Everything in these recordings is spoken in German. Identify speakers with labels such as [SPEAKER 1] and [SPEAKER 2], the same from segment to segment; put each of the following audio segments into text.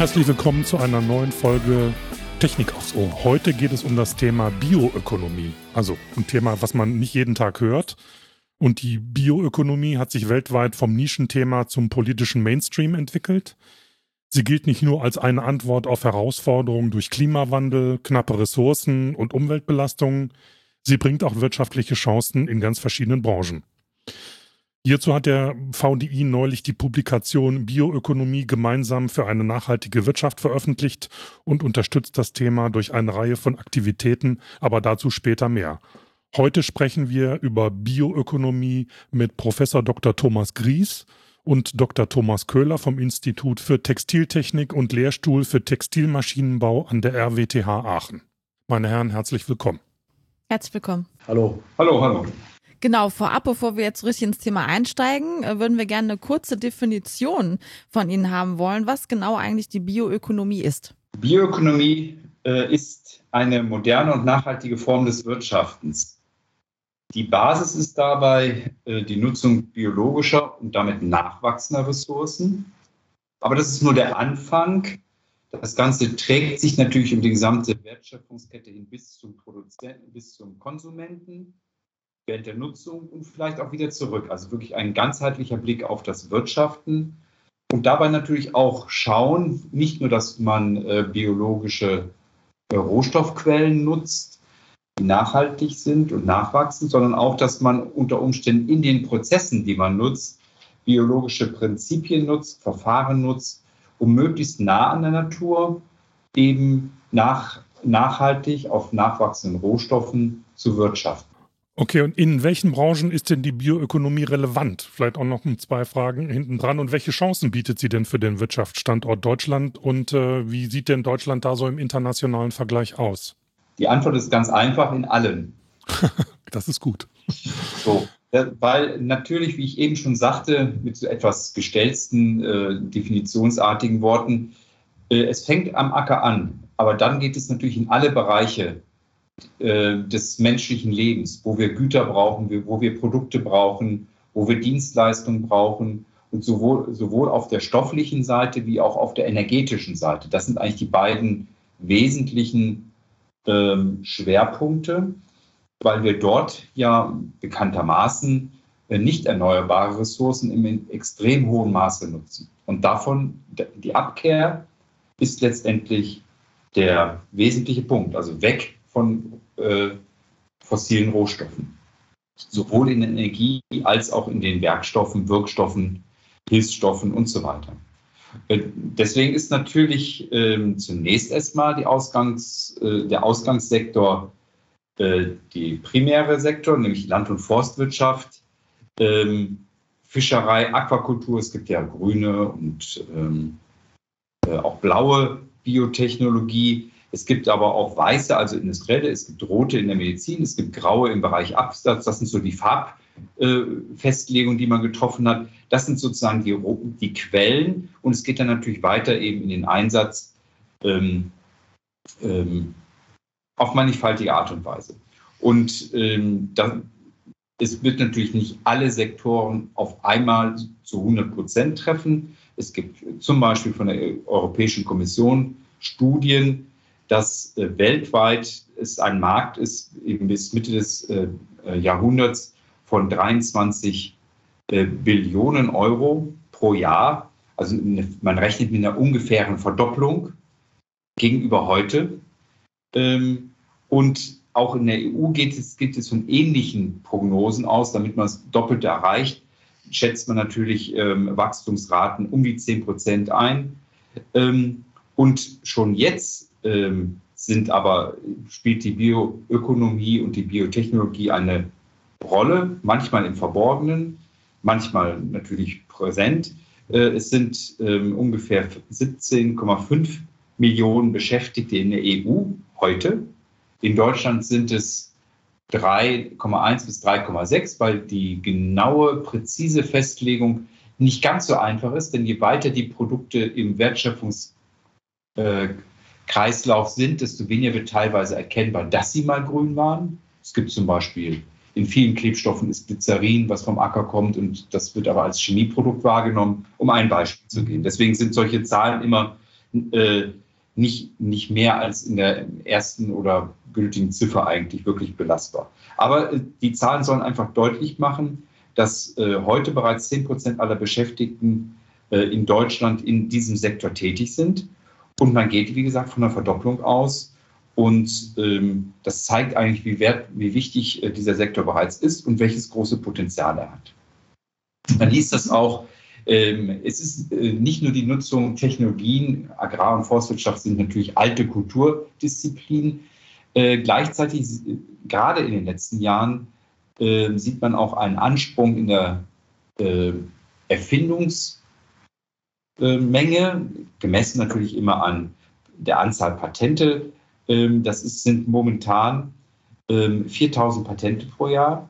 [SPEAKER 1] Herzlich willkommen zu einer neuen Folge Technik aufs Ohr. Heute geht es um das Thema Bioökonomie. Also ein Thema, was man nicht jeden Tag hört. Und die Bioökonomie hat sich weltweit vom Nischenthema zum politischen Mainstream entwickelt. Sie gilt nicht nur als eine Antwort auf Herausforderungen durch Klimawandel, knappe Ressourcen und Umweltbelastungen. Sie bringt auch wirtschaftliche Chancen in ganz verschiedenen Branchen. Hierzu hat der VDI neulich die Publikation Bioökonomie gemeinsam für eine nachhaltige Wirtschaft veröffentlicht und unterstützt das Thema durch eine Reihe von Aktivitäten, aber dazu später mehr. Heute sprechen wir über Bioökonomie mit Professor Dr. Thomas Gries und Dr. Thomas Köhler vom Institut für Textiltechnik und Lehrstuhl für Textilmaschinenbau an der RWTH Aachen. Meine Herren, herzlich willkommen.
[SPEAKER 2] Herzlich willkommen.
[SPEAKER 3] Hallo. Hallo, hallo.
[SPEAKER 2] Genau, vorab, bevor wir jetzt richtig ins Thema einsteigen, würden wir gerne eine kurze Definition von Ihnen haben wollen, was genau eigentlich die Bioökonomie ist.
[SPEAKER 3] Bioökonomie ist eine moderne und nachhaltige Form des Wirtschaftens. Die Basis ist dabei die Nutzung biologischer und damit nachwachsender Ressourcen. Aber das ist nur der Anfang. Das Ganze trägt sich natürlich über die gesamte Wertschöpfungskette hin bis zum Produzenten, bis zum Konsumenten, während der Nutzung und vielleicht auch wieder zurück. Also wirklich ein ganzheitlicher Blick auf das Wirtschaften und dabei natürlich auch schauen, nicht nur, dass man biologische Rohstoffquellen nutzt, die nachhaltig sind und nachwachsen, sondern auch, dass man unter Umständen in den Prozessen, die man nutzt, biologische Prinzipien nutzt, Verfahren nutzt, um möglichst nah an der Natur eben nachhaltig auf nachwachsenden Rohstoffen zu wirtschaften.
[SPEAKER 1] Okay, und in welchen Branchen ist denn die Bioökonomie relevant? Vielleicht auch noch 2 Fragen hinten dran. Und welche Chancen bietet sie denn für den Wirtschaftsstandort Deutschland? Und wie sieht denn Deutschland da so im internationalen Vergleich aus?
[SPEAKER 3] Die Antwort ist ganz einfach: in allen.
[SPEAKER 1] Das ist gut.
[SPEAKER 3] So, weil natürlich, wie ich eben schon sagte, mit so etwas gestellten, definitionsartigen Worten, es fängt am Acker an, aber dann geht es natürlich in alle Bereiche des menschlichen Lebens, wo wir Güter brauchen, wo wir Produkte brauchen, wo wir Dienstleistungen brauchen und sowohl auf der stofflichen Seite wie auch auf der energetischen Seite. Das sind eigentlich die beiden wesentlichen Schwerpunkte, weil wir dort ja bekanntermaßen nicht erneuerbare Ressourcen im extrem hohen Maße nutzen. Und davon, die Abkehr ist letztendlich der wesentliche Punkt, also weg von fossilen Rohstoffen, sowohl in der Energie als auch in den Werkstoffen, Wirkstoffen, Hilfsstoffen und so weiter. Deswegen ist natürlich zunächst erstmal der Ausgangssektor die primäre Sektor, nämlich Land- und Forstwirtschaft, Fischerei, Aquakultur. Es gibt ja grüne und auch blaue Biotechnologie. Es gibt aber auch weiße, also industrielle, es gibt rote in der Medizin, es gibt graue im Bereich Absatz. Das sind so die Farbfestlegungen, die man getroffen hat. Das sind sozusagen die Quellen. Und es geht dann natürlich weiter eben in den Einsatz auf mannigfaltige Art und Weise. Und es wird natürlich nicht alle Sektoren auf einmal zu 100% treffen. Es gibt zum Beispiel von der Europäischen Kommission Studien, dass weltweit es ein Markt ist, eben bis Mitte des Jahrhunderts von 23 Billionen Euro pro Jahr. Also man rechnet mit einer ungefähren Verdopplung gegenüber heute. Und auch in der EU geht es von ähnlichen Prognosen aus. Damit man das Doppelte erreicht, schätzt man natürlich Wachstumsraten um die 10% ein. Und schon jetzt spielt die Bioökonomie und die Biotechnologie eine Rolle, manchmal im Verborgenen, manchmal natürlich präsent. Es sind ungefähr 17,5 Millionen Beschäftigte in der EU heute. In Deutschland sind es 3,1 bis 3,6, weil die genaue, präzise Festlegung nicht ganz so einfach ist, denn je weiter die Produkte im Wertschöpfungskreislauf sind, desto weniger wird teilweise erkennbar, dass sie mal grün waren. Es gibt zum Beispiel in vielen Klebstoffen ist Glycerin, was vom Acker kommt, und das wird aber als Chemieprodukt wahrgenommen, um ein Beispiel zu geben. Deswegen sind solche Zahlen immer nicht mehr als in der ersten oder gültigen Ziffer eigentlich wirklich belastbar. Aber die Zahlen sollen einfach deutlich machen, dass heute bereits 10% aller Beschäftigten in Deutschland in diesem Sektor tätig sind. Und man geht, wie gesagt, von einer Verdopplung aus. Und das zeigt eigentlich, wie wichtig dieser Sektor bereits ist und welches große Potenzial er hat. Man liest das auch. Es ist nicht nur die Nutzung Technologien, Agrar- und Forstwirtschaft sind natürlich alte Kulturdisziplinen. Gleichzeitig, gerade in den letzten Jahren, sieht man auch einen Ansprung in der Erfindungsmenge, gemessen natürlich immer an der Anzahl Patente. Sind momentan 4.000 Patente pro Jahr.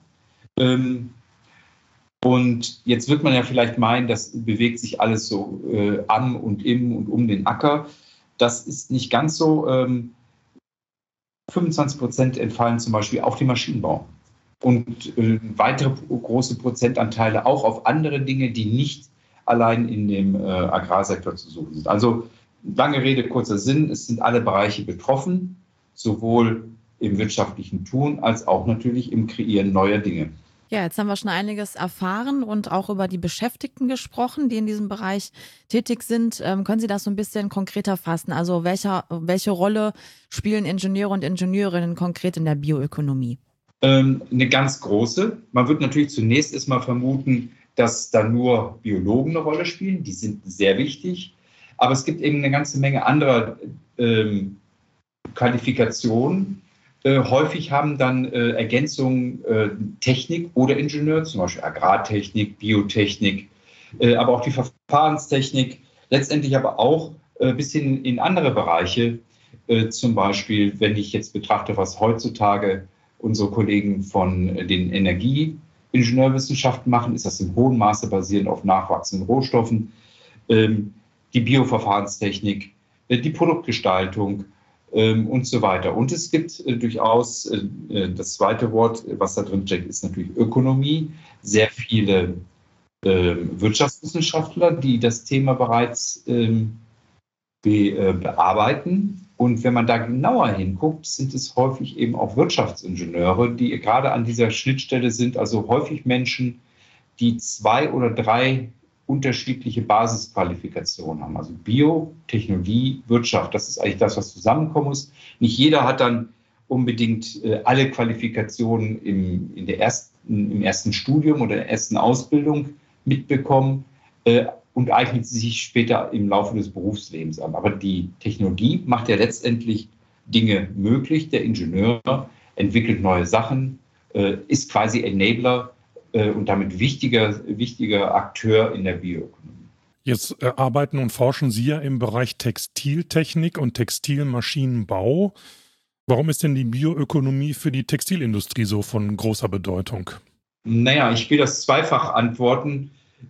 [SPEAKER 3] Und jetzt wird man ja vielleicht meinen, das bewegt sich alles so am und im und um den Acker. Das ist nicht ganz so. 25% entfallen zum Beispiel auf den Maschinenbau. Und weitere große Prozentanteile auch auf andere Dinge, die nicht allein in dem Agrarsektor zu suchen sind. Also lange Rede, kurzer Sinn, es sind alle Bereiche betroffen, sowohl im wirtschaftlichen Tun als auch natürlich im Kreieren neuer Dinge.
[SPEAKER 2] Ja, jetzt haben wir schon einiges erfahren und auch über die Beschäftigten gesprochen, die in diesem Bereich tätig sind. Können Sie das so ein bisschen konkreter fassen? Also welche Rolle spielen Ingenieure und Ingenieurinnen konkret in der Bioökonomie?
[SPEAKER 3] Eine ganz große. Man wird natürlich zunächst erstmal vermuten, dass da nur Biologen eine Rolle spielen. Die sind sehr wichtig. Aber es gibt eben eine ganze Menge anderer Qualifikationen. Häufig haben dann Ergänzungen Technik oder Ingenieur, zum Beispiel Agrartechnik, Biotechnik, aber auch die Verfahrenstechnik, letztendlich aber auch bis hin in andere Bereiche. Zum Beispiel, wenn ich jetzt betrachte, was heutzutage unsere Kollegen von den Energieingenieurwissenschaften machen, ist das im hohen Maße basierend auf nachwachsenden Rohstoffen. Die Bioverfahrenstechnik, die Produktgestaltung und so weiter. Und es gibt durchaus, das zweite Wort, was da drin steckt, ist natürlich Ökonomie. Sehr viele Wirtschaftswissenschaftler, die das Thema bereits bearbeiten. Und wenn man da genauer hinguckt, sind es häufig eben auch Wirtschaftsingenieure, die gerade an dieser Schnittstelle sind, also häufig Menschen, die 2 oder 3 unterschiedliche Basisqualifikationen haben. Also Bio, Technologie, Wirtschaft, das ist eigentlich das, was zusammenkommen muss. Nicht jeder hat dann unbedingt alle Qualifikationen im ersten Studium oder der ersten Ausbildung mitbekommen und eignet sich später im Laufe des Berufslebens an. Aber die Technologie macht ja letztendlich Dinge möglich. Der Ingenieur entwickelt neue Sachen, ist quasi Enabler und damit wichtiger Akteur in der Bioökonomie.
[SPEAKER 1] Jetzt arbeiten und forschen Sie ja im Bereich Textiltechnik und Textilmaschinenbau. Warum ist denn die Bioökonomie für die Textilindustrie so von großer Bedeutung?
[SPEAKER 3] Naja, ich will das zweifach antworten.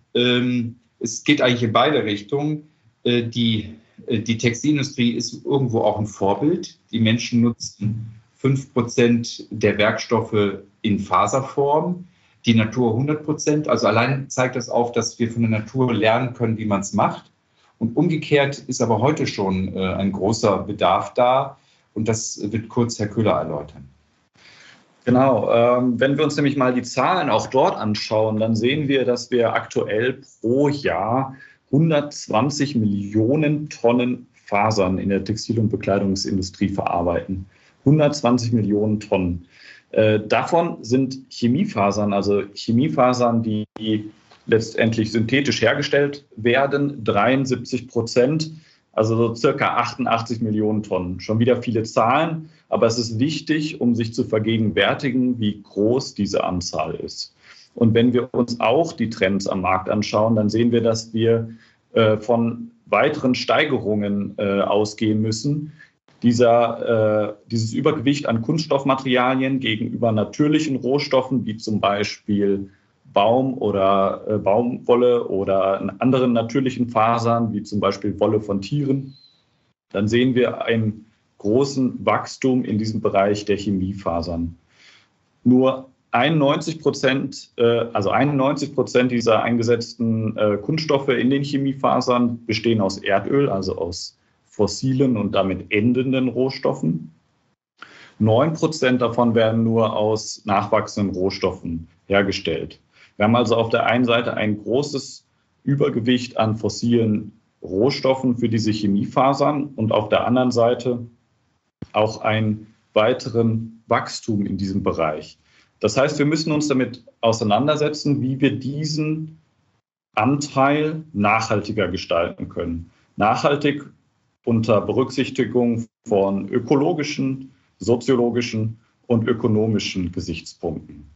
[SPEAKER 3] Es geht eigentlich in beide Richtungen. Die Textilindustrie ist irgendwo auch ein Vorbild. Die Menschen nutzen 5% der Werkstoffe in Faserform, die Natur 100%. Also allein zeigt das auf, dass wir von der Natur lernen können, wie man es macht. Und umgekehrt ist aber heute schon ein großer Bedarf da. Und das wird kurz Herr Köhler erläutern.
[SPEAKER 4] Genau, wenn wir uns nämlich mal die Zahlen auch dort anschauen, dann sehen wir, dass wir aktuell pro Jahr 120 Millionen Tonnen Fasern in der Textil- und Bekleidungsindustrie verarbeiten. 120 Millionen Tonnen. Davon sind Chemiefasern, also Chemiefasern, die letztendlich synthetisch hergestellt werden, 73%, also so circa 88 Millionen Tonnen. Schon wieder viele Zahlen, aber es ist wichtig, um sich zu vergegenwärtigen, wie groß diese Anzahl ist. Und wenn wir uns auch die Trends am Markt anschauen, dann sehen wir, dass wir von weiteren Steigerungen ausgehen müssen. Dieses Übergewicht an Kunststoffmaterialien gegenüber natürlichen Rohstoffen, wie zum Beispiel Baum oder Baumwolle oder anderen natürlichen Fasern, wie zum Beispiel Wolle von Tieren, dann sehen wir einen großen Wachstum in diesem Bereich der Chemiefasern. Nur 91% dieser eingesetzten Kunststoffe in den Chemiefasern bestehen aus Erdöl, also aus fossilen und damit endenden Rohstoffen. 9% davon werden nur aus nachwachsenden Rohstoffen hergestellt. Wir haben also auf der einen Seite ein großes Übergewicht an fossilen Rohstoffen für diese Chemiefasern und auf der anderen Seite auch einen weiteren Wachstum in diesem Bereich. Das heißt, wir müssen uns damit auseinandersetzen, wie wir diesen Anteil nachhaltiger gestalten können. Nachhaltig unter Berücksichtigung von ökologischen, soziologischen und ökonomischen Gesichtspunkten.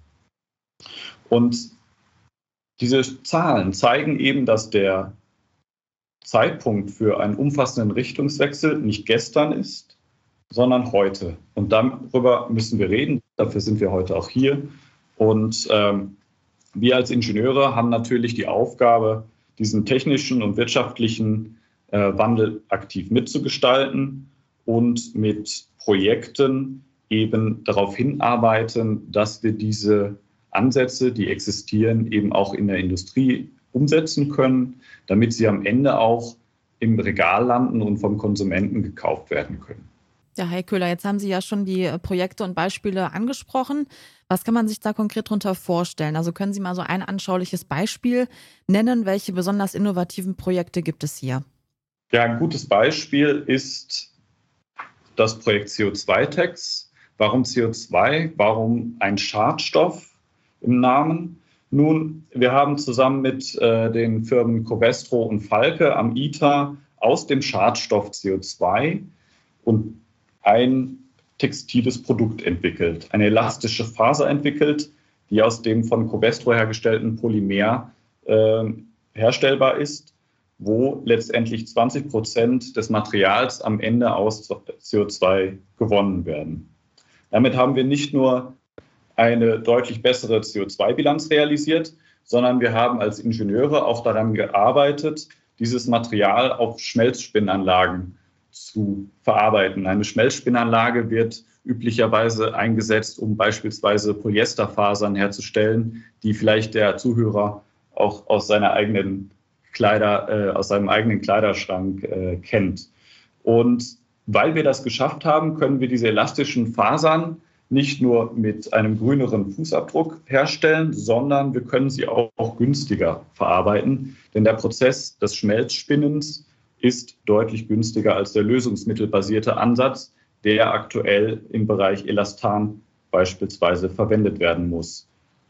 [SPEAKER 4] Und diese Zahlen zeigen eben, dass der Zeitpunkt für einen umfassenden Richtungswechsel nicht gestern ist, sondern heute. Und darüber müssen wir reden, dafür sind wir heute auch hier. Und wir als Ingenieure haben natürlich die Aufgabe, diesen technischen und wirtschaftlichen Wandel aktiv mitzugestalten und mit Projekten eben darauf hinarbeiten, dass wir diese Ansätze, die existieren, eben auch in der Industrie umsetzen können, damit sie am Ende auch im Regal landen und vom Konsumenten gekauft werden können.
[SPEAKER 2] Ja, Herr Köhler, jetzt haben Sie ja schon die Projekte und Beispiele angesprochen. Was kann man sich da konkret darunter vorstellen? Also können Sie mal so ein anschauliches Beispiel nennen? Welche besonders innovativen Projekte gibt es hier?
[SPEAKER 4] Ja, ein gutes Beispiel ist das Projekt CO2-Tax. Warum CO2? Warum ein Schadstoff im Namen? Nun, wir haben zusammen mit den Firmen Covestro und Falke am ITER aus dem Schadstoff CO2 und ein textiles Produkt entwickelt, eine elastische Faser entwickelt, die aus dem von Covestro hergestellten Polymer herstellbar ist, wo letztendlich 20% des Materials am Ende aus CO2 gewonnen werden. Damit haben wir nicht nur eine deutlich bessere CO2-Bilanz realisiert, sondern wir haben als Ingenieure auch daran gearbeitet, dieses Material auf Schmelzspinnanlagen zu verarbeiten. Eine Schmelzspinnanlage wird üblicherweise eingesetzt, um beispielsweise Polyesterfasern herzustellen, die vielleicht der Zuhörer auch aus seinem eigenen Kleiderschrank kennt. Und weil wir das geschafft haben, können wir diese elastischen Fasern nicht nur mit einem grüneren Fußabdruck herstellen, sondern wir können sie auch günstiger verarbeiten. Denn der Prozess des Schmelzspinnens ist deutlich günstiger als der lösungsmittelbasierte Ansatz, der aktuell im Bereich Elastan beispielsweise verwendet werden muss.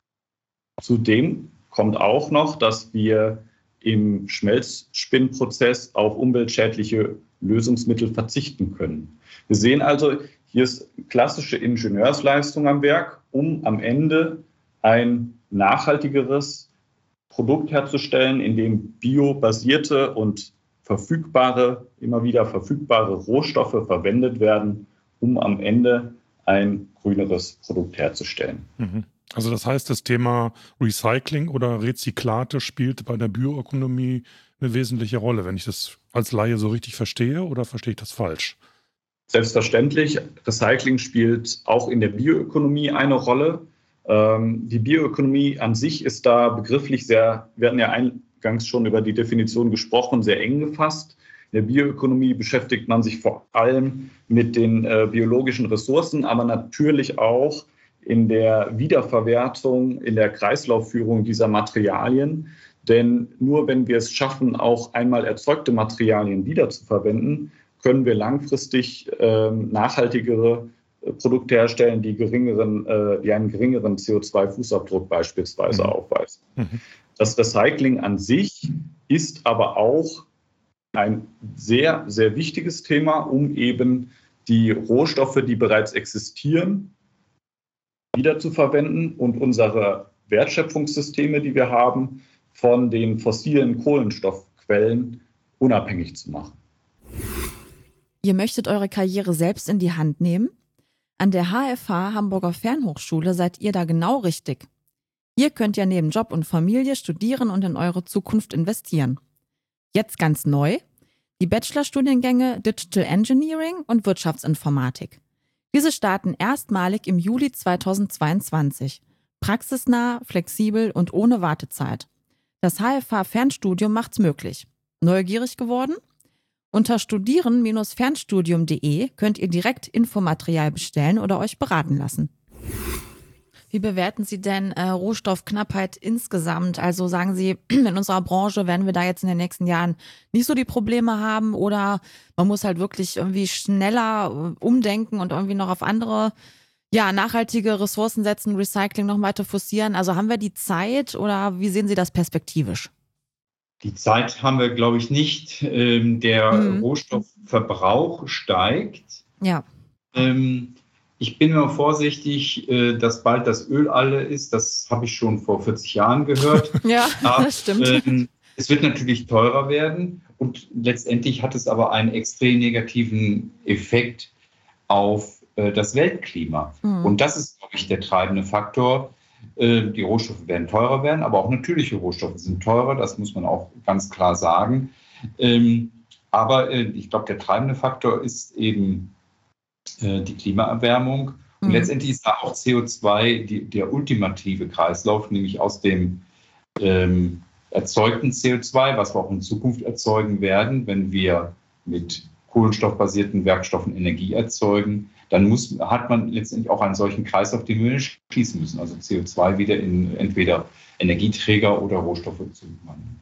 [SPEAKER 4] Zudem kommt auch noch, dass wir im Schmelzspinnprozess auf umweltschädliche Lösungsmittel verzichten können. Wir sehen also, hier ist klassische Ingenieursleistung am Werk, um am Ende ein nachhaltigeres Produkt herzustellen, in dem biobasierte und immer wieder verfügbare Rohstoffe verwendet werden, um am Ende ein grüneres Produkt herzustellen.
[SPEAKER 1] Also das heißt, das Thema Recycling oder Rezyklate spielt bei der Bioökonomie eine wesentliche Rolle, wenn ich das als Laie so richtig verstehe, oder verstehe ich das falsch?
[SPEAKER 4] Selbstverständlich, Recycling spielt auch in der Bioökonomie eine Rolle. Die Bioökonomie an sich ist da begrifflich wir hatten ja eingangs schon über die Definition gesprochen, sehr eng gefasst. In der Bioökonomie beschäftigt man sich vor allem mit den biologischen Ressourcen, aber natürlich auch in der Wiederverwertung, in der Kreislaufführung dieser Materialien. Denn nur wenn wir es schaffen, auch einmal erzeugte Materialien wiederzuverwenden, können wir langfristig nachhaltigere Produkte herstellen, die einen geringeren CO2-Fußabdruck beispielsweise aufweisen. Das Recycling an sich ist aber auch ein sehr, sehr wichtiges Thema, um eben die Rohstoffe, die bereits existieren, wiederzuverwenden und unsere Wertschöpfungssysteme, die wir haben, von den fossilen Kohlenstoffquellen unabhängig zu machen.
[SPEAKER 2] Ihr möchtet eure Karriere selbst in die Hand nehmen? An der HFH Hamburger Fernhochschule seid ihr da genau richtig. Hier könnt ihr neben Job und Familie studieren und in eure Zukunft investieren. Jetzt ganz neu: die Bachelorstudiengänge Digital Engineering und Wirtschaftsinformatik. Diese starten erstmalig im Juli 2022. Praxisnah, flexibel und ohne Wartezeit. Das HFH Fernstudium macht's möglich. Neugierig geworden? Unter studieren-fernstudium.de könnt ihr direkt Infomaterial bestellen oder euch beraten lassen. Wie bewerten Sie denn Rohstoffknappheit insgesamt? Also sagen Sie, in unserer Branche werden wir da jetzt in den nächsten Jahren nicht so die Probleme haben oder man muss halt wirklich irgendwie schneller umdenken und irgendwie noch auf andere, nachhaltige Ressourcen setzen, Recycling noch weiter forcieren. Also haben wir die Zeit oder wie sehen Sie das perspektivisch?
[SPEAKER 3] Die Zeit haben wir, glaube ich, nicht. Der Rohstoffverbrauch steigt.
[SPEAKER 2] Ja.
[SPEAKER 3] Ich bin immer vorsichtig, dass bald das Öl alle ist. Das habe ich schon vor 40 Jahren gehört.
[SPEAKER 2] Ja, das stimmt.
[SPEAKER 3] Es wird natürlich teurer werden und letztendlich hat es aber einen extrem negativen Effekt auf das Weltklima. Und das ist, glaube ich, der treibende Faktor. Die Rohstoffe werden teurer werden, aber auch natürliche Rohstoffe sind teurer, das muss man auch ganz klar sagen. Aber ich glaube, der treibende Faktor ist eben die Klimaerwärmung. Und letztendlich ist da auch CO2 der ultimative Kreislauf, nämlich aus dem erzeugten CO2, was wir auch in Zukunft erzeugen werden, wenn wir mit kohlenstoffbasierten Werkstoffen Energie erzeugen, dann hat man letztendlich auch einen solchen Kreislauf, den wir schließen müssen, also CO2 wieder in entweder Energieträger oder Rohstoffe zu wandeln.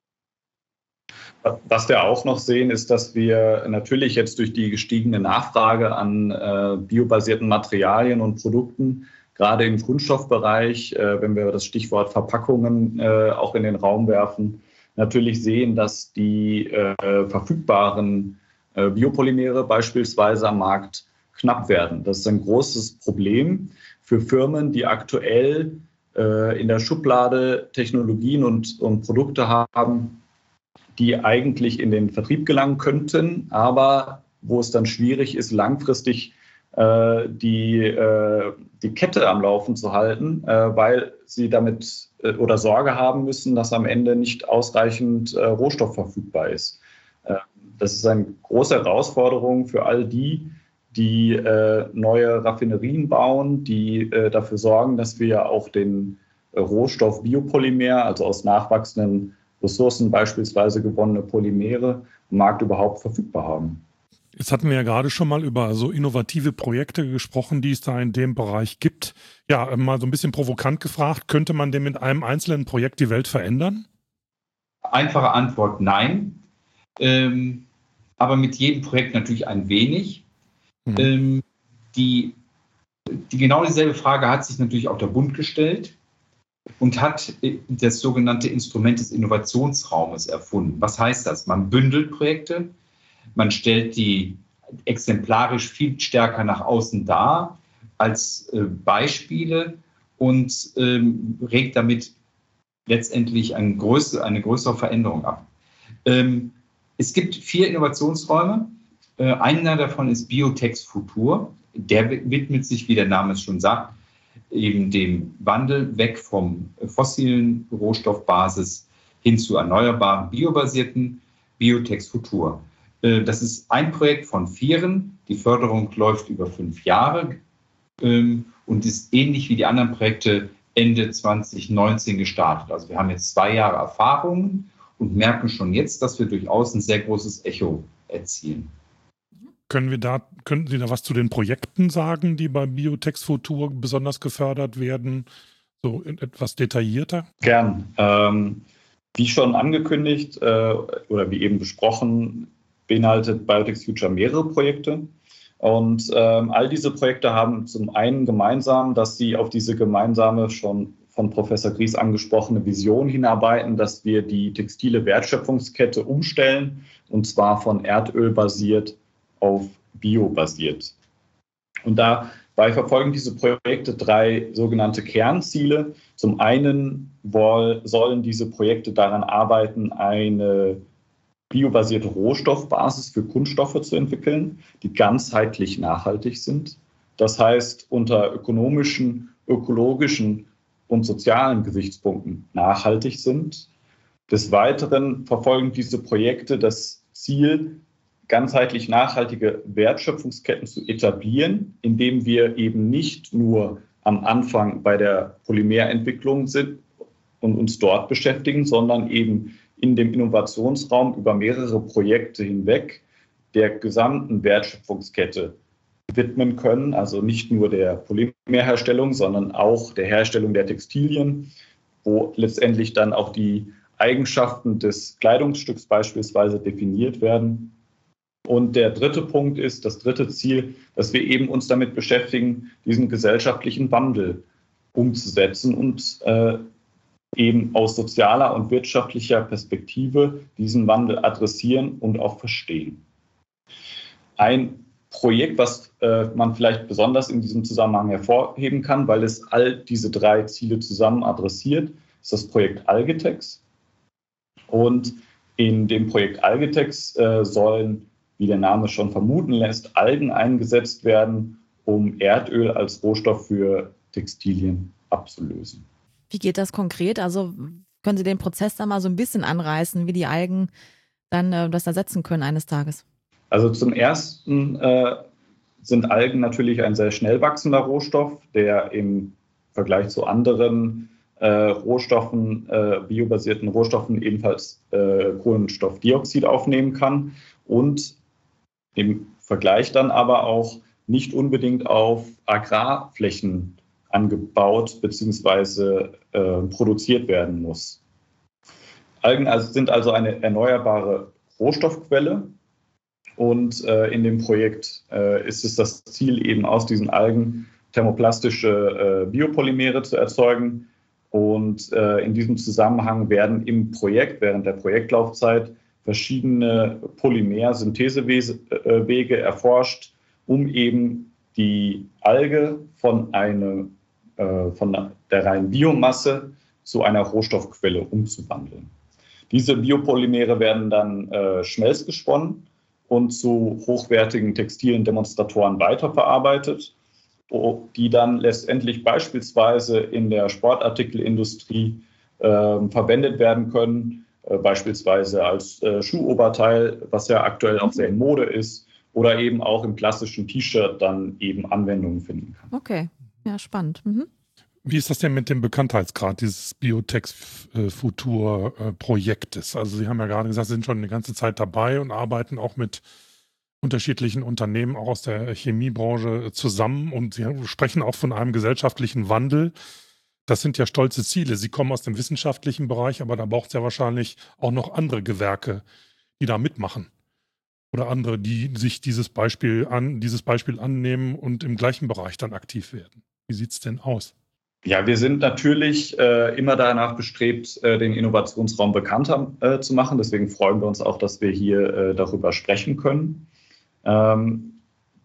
[SPEAKER 4] Was wir auch noch sehen, ist, dass wir natürlich jetzt durch die gestiegene Nachfrage an biobasierten Materialien und Produkten, gerade im Kunststoffbereich, wenn wir das Stichwort Verpackungen auch in den Raum werfen, natürlich sehen, dass die verfügbaren Biopolymere beispielsweise am Markt knapp werden. Das ist ein großes Problem für Firmen, die aktuell in der Schublade Technologien und Produkte haben, die eigentlich in den Vertrieb gelangen könnten, aber wo es dann schwierig ist, langfristig die Kette am Laufen zu halten, weil sie damit oder Sorge haben müssen, dass am Ende nicht ausreichend Rohstoff verfügbar ist. Das ist eine große Herausforderung für all die neue Raffinerien bauen, die dafür sorgen, dass wir auch den Rohstoff Biopolymer, also aus nachwachsenden Ressourcen beispielsweise gewonnene Polymere, im Markt überhaupt verfügbar haben.
[SPEAKER 1] Jetzt hatten wir ja gerade schon mal über so innovative Projekte gesprochen, die es da in dem Bereich gibt. Ja, mal so ein bisschen provokant gefragt, könnte man denn mit einem einzelnen Projekt die Welt verändern?
[SPEAKER 3] Einfache Antwort, nein. Aber mit jedem Projekt natürlich ein wenig. Die genau dieselbe Frage hat sich natürlich auch der Bund gestellt und hat das sogenannte Instrument des Innovationsraumes erfunden. Was heißt das? Man bündelt Projekte, man stellt die exemplarisch viel stärker nach außen dar als Beispiele und regt damit letztendlich eine größere Veränderung ab. Es gibt 4 Innovationsräume. Einer davon ist Biotex Futur. Der widmet sich, wie der Name es schon sagt, eben dem Wandel weg vom fossilen Rohstoffbasis hin zu erneuerbaren, biobasierten Biotex Futur. Das ist ein Projekt von 4. Die Förderung läuft über 5 Jahre und ist ähnlich wie die anderen Projekte Ende 2019 gestartet. Also wir haben jetzt 2 Jahre Erfahrung und merken schon jetzt, dass wir durchaus ein sehr großes Echo erzielen.
[SPEAKER 1] Könnten Sie da was zu den Projekten sagen, die bei Biotex Futur besonders gefördert werden? So etwas detaillierter?
[SPEAKER 4] Gern. Wie schon angekündigt oder wie eben besprochen, beinhaltet Biotex Future mehrere Projekte. Und all diese Projekte haben zum einen gemeinsam, dass sie auf diese gemeinsame, schon von Professor Gries angesprochene Vision hinarbeiten, dass wir die textile Wertschöpfungskette umstellen, und zwar von Erdöl basiert auf Bio basiert. Und dabei verfolgen diese Projekte 3 sogenannte Kernziele. Zum einen sollen diese Projekte daran arbeiten, eine biobasierte Rohstoffbasis für Kunststoffe zu entwickeln, die ganzheitlich nachhaltig sind. Das heißt, unter ökonomischen, ökologischen und sozialen Gesichtspunkten nachhaltig sind. Des Weiteren verfolgen diese Projekte das Ziel, ganzheitlich nachhaltige Wertschöpfungsketten zu etablieren, indem wir eben nicht nur am Anfang bei der Polymerentwicklung sind und uns dort beschäftigen, sondern eben in dem Innovationsraum über mehrere Projekte hinweg der gesamten Wertschöpfungskette widmen können, also nicht nur der Polymerherstellung, sondern auch der Herstellung der Textilien, wo letztendlich dann auch die Eigenschaften des Kleidungsstücks beispielsweise definiert werden. Und der dritte Punkt ist, das dritte Ziel, dass wir eben uns damit beschäftigen, diesen gesellschaftlichen Wandel umzusetzen und eben aus sozialer und wirtschaftlicher Perspektive diesen Wandel adressieren und auch verstehen. Ein Projekt, was man vielleicht besonders in diesem Zusammenhang hervorheben kann, weil es all diese drei Ziele zusammen adressiert, ist das Projekt Algetex. Und in dem Projekt Algetex sollen, wie der Name schon vermuten lässt, Algen eingesetzt werden, um Erdöl als Rohstoff für Textilien abzulösen.
[SPEAKER 2] Wie geht das konkret? Also können Sie den Prozess da mal so ein bisschen anreißen, wie die Algen dann das ersetzen können eines Tages?
[SPEAKER 4] Also zum Ersten sind Algen natürlich ein sehr schnell wachsender Rohstoff, der im Vergleich zu anderen Rohstoffen, biobasierten Rohstoffen ebenfalls Kohlenstoffdioxid aufnehmen kann und im Vergleich dann aber auch nicht unbedingt auf Agrarflächen angebaut bzw. produziert werden muss. Algen sind also eine erneuerbare Rohstoffquelle und in dem Projekt ist es das Ziel, eben aus diesen Algen thermoplastische Biopolymere zu erzeugen. Und in diesem Zusammenhang werden im Projekt, während der Projektlaufzeit, verschiedene Polymersynthesewege erforscht, um eben die Alge von der reinen Biomasse zu einer Rohstoffquelle umzuwandeln. Diese Biopolymere werden dann schmelzgesponnen und zu hochwertigen textilen Demonstratoren weiterverarbeitet, die dann letztendlich beispielsweise in der Sportartikelindustrie verwendet werden können, beispielsweise als Schuhoberteil, was ja aktuell auch sehr in Mode ist, oder eben auch im klassischen T-Shirt dann eben Anwendungen finden kann.
[SPEAKER 2] Okay, ja, spannend. Mhm.
[SPEAKER 1] Wie ist das denn mit dem Bekanntheitsgrad dieses Biotex-Futur-Projektes? Also Sie haben ja gerade gesagt, Sie sind schon eine ganze Zeit dabei und arbeiten auch mit unterschiedlichen Unternehmen, auch aus der Chemiebranche zusammen, und Sie sprechen auch von einem gesellschaftlichen Wandel. Das sind ja stolze Ziele. Sie kommen aus dem wissenschaftlichen Bereich, aber da braucht es ja wahrscheinlich auch noch andere Gewerke, die da mitmachen. Oder andere, die sich dieses Beispiel annehmen und im gleichen Bereich dann aktiv werden. Wie sieht es denn aus?
[SPEAKER 4] Ja, wir sind natürlich immer danach bestrebt, den Innovationsraum bekannter zu machen. Deswegen freuen wir uns auch, dass wir hier darüber sprechen können. Um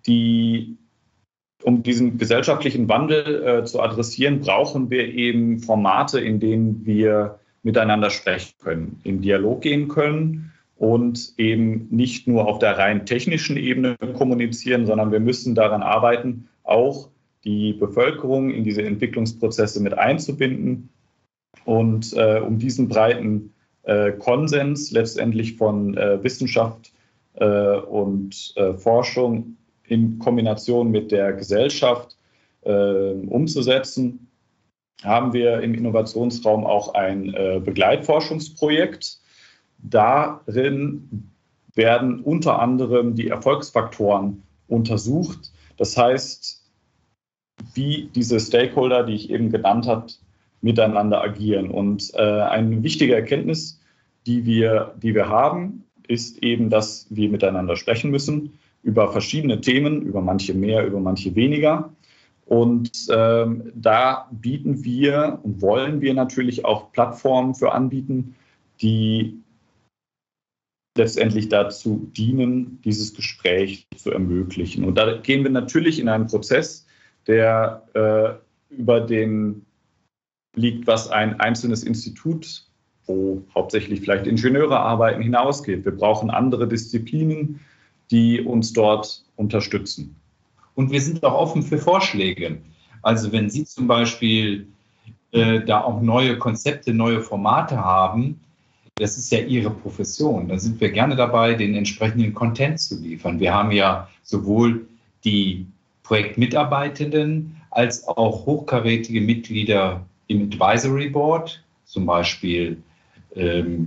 [SPEAKER 4] diesen gesellschaftlichen Wandel zu adressieren, brauchen wir eben Formate, in denen wir miteinander sprechen können, in Dialog gehen können und eben nicht nur auf der rein technischen Ebene kommunizieren, sondern wir müssen daran arbeiten, auch die Bevölkerung in diese Entwicklungsprozesse mit einzubinden und um diesen breiten Konsens letztendlich von Wissenschaft und Forschung in Kombination mit der Gesellschaft umzusetzen, haben wir im Innovationsraum auch ein Begleitforschungsprojekt. Darin werden unter anderem die Erfolgsfaktoren untersucht. Das heißt, wie diese Stakeholder, die ich eben genannt habe, miteinander agieren. Und eine wichtige Erkenntnis, die wir haben, ist eben, dass wir miteinander sprechen müssen über verschiedene Themen, über manche mehr, über manche weniger. Und da bieten wir und wollen wir natürlich auch Plattformen für anbieten, die letztendlich dazu dienen, dieses Gespräch zu ermöglichen. Und da gehen wir natürlich in einen Prozess, der über dem liegt, was ein einzelnes Institut, wo hauptsächlich vielleicht Ingenieure arbeiten, hinausgeht. Wir brauchen andere Disziplinen, die uns dort unterstützen.
[SPEAKER 3] Und wir sind auch offen für Vorschläge. Also wenn Sie zum Beispiel da auch neue Konzepte, neue Formate haben, das ist ja Ihre Profession, dann sind wir gerne dabei, den entsprechenden Content zu liefern. Wir haben ja sowohl die Projektmitarbeitenden als auch hochkarätige Mitglieder im Advisory Board, zum Beispiel Frau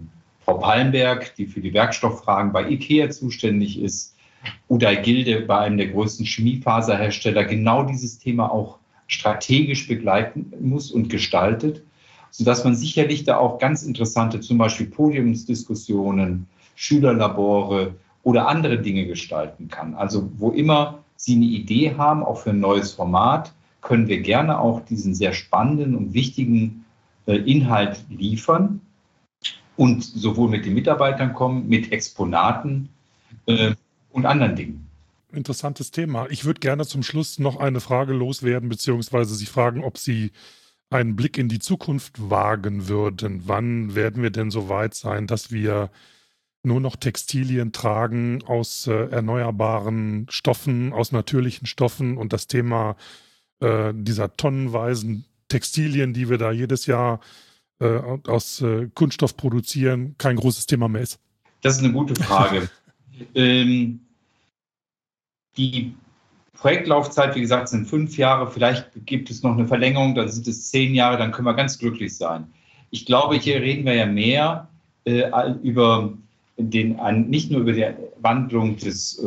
[SPEAKER 3] Frau Palmberg, die für die Werkstofffragen bei IKEA zuständig ist, Uday Gilde bei einem der größten Chemiefaserhersteller genau dieses Thema auch strategisch begleiten muss und gestaltet, sodass man sicherlich da auch ganz interessante, zum Beispiel Podiumsdiskussionen, Schülerlabore oder andere Dinge gestalten kann. Also wo immer Sie eine Idee haben, auch für ein neues Format, können wir gerne auch diesen sehr spannenden und wichtigen Inhalt liefern und sowohl mit den Mitarbeitern kommen, mit Exponaten und anderen Dingen.
[SPEAKER 1] Interessantes Thema. Ich würde gerne zum Schluss noch eine Frage loswerden, beziehungsweise Sie fragen, ob Sie einen Blick in die Zukunft wagen würden. Wann werden wir denn so weit sein, dass wir nur noch Textilien tragen aus erneuerbaren Stoffen, aus natürlichen Stoffen und das Thema dieser tonnenweisen Textilien, die wir da jedes Jahr aus Kunststoff produzieren, kein großes Thema mehr ist?
[SPEAKER 3] Das ist eine gute Frage. Die Projektlaufzeit, wie gesagt, sind 5 Jahre. Vielleicht gibt es noch eine Verlängerung, dann sind es 10 Jahre, dann können wir ganz glücklich sein. Ich glaube, hier reden wir ja mehr über nicht nur über die Wandlung des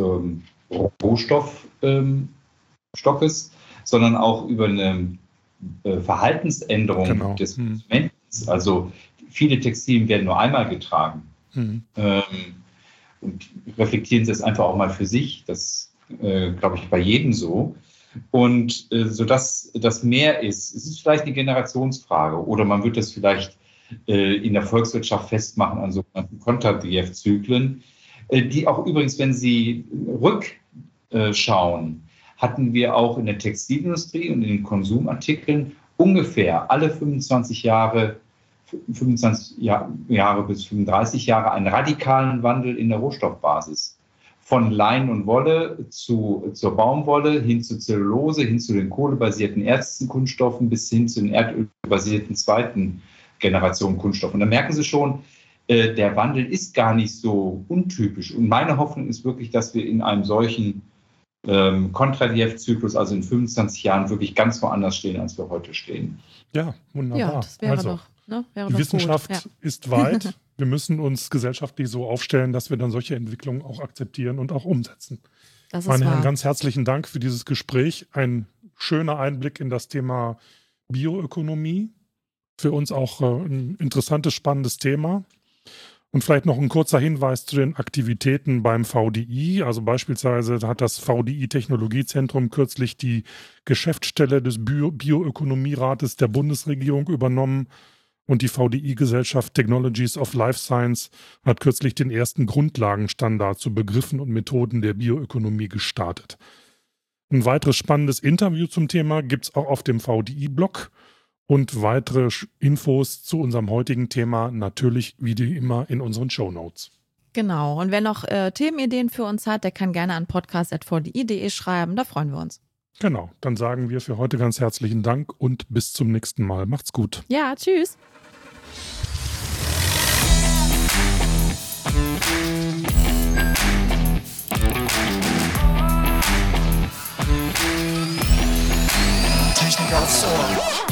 [SPEAKER 3] Rohstoffstockes, sondern auch über eine Verhaltensänderung des Konsumenten. Also viele Textilien werden nur einmal getragen. Und reflektieren Sie es einfach auch mal für sich. Das glaube ich, bei jedem so. Und sodass das mehr ist. Es ist vielleicht eine Generationsfrage oder man wird das vielleicht in der Volkswirtschaft festmachen an sogenannten Konterdief-Zyklen, die auch übrigens, wenn Sie rückschauen, hatten wir auch in der Textilindustrie und in den Konsumartikeln ungefähr alle 25 Jahre bis 35 Jahre einen radikalen Wandel in der Rohstoffbasis. Von Leinen und Wolle zur Baumwolle, hin zu Zellulose, hin zu den kohlebasierten ersten Kunststoffen bis hin zu den erdölbasierten zweiten Generation Kunststoffen. Und da merken Sie schon, der Wandel ist gar nicht so untypisch. Und meine Hoffnung ist wirklich, dass wir in einem solchen Kontradief-Zyklus, also in 25 Jahren, wirklich ganz woanders stehen, als wir heute stehen.
[SPEAKER 1] Ja, wunderbar.
[SPEAKER 2] Ja, das wäre
[SPEAKER 1] also,
[SPEAKER 2] doch, ne? Wäre
[SPEAKER 1] die
[SPEAKER 2] doch
[SPEAKER 1] Wissenschaft
[SPEAKER 2] gut. Ja.
[SPEAKER 1] ist weit. Wir müssen uns gesellschaftlich so aufstellen, dass wir dann solche Entwicklungen auch akzeptieren und auch umsetzen.
[SPEAKER 2] Das ist
[SPEAKER 1] Meine Herren,
[SPEAKER 2] wahr.
[SPEAKER 1] ganz herzlichen Dank für dieses Gespräch. Ein schöner Einblick in das Thema Bioökonomie. Für uns auch ein interessantes, spannendes Thema. Und vielleicht noch ein kurzer Hinweis zu den Aktivitäten beim VDI. Also beispielsweise hat das VDI-Technologiezentrum kürzlich die Geschäftsstelle des Bioökonomierates der Bundesregierung übernommen. Und die VDI-Gesellschaft Technologies of Life Science hat kürzlich den ersten Grundlagenstandard zu Begriffen und Methoden der Bioökonomie gestartet. Ein weiteres spannendes Interview zum Thema gibt es auch auf dem VDI-Blog. Und weitere Infos zu unserem heutigen Thema natürlich wie immer in unseren Shownotes.
[SPEAKER 2] Genau. Und wer noch Themenideen für uns hat, der kann gerne an podcast@vdi.de schreiben. Da freuen wir uns.
[SPEAKER 1] Genau. Dann sagen wir für heute ganz herzlichen Dank und bis zum nächsten Mal. Macht's gut.
[SPEAKER 2] Ja, tschüss.
[SPEAKER 5] Technik aufs Ohr.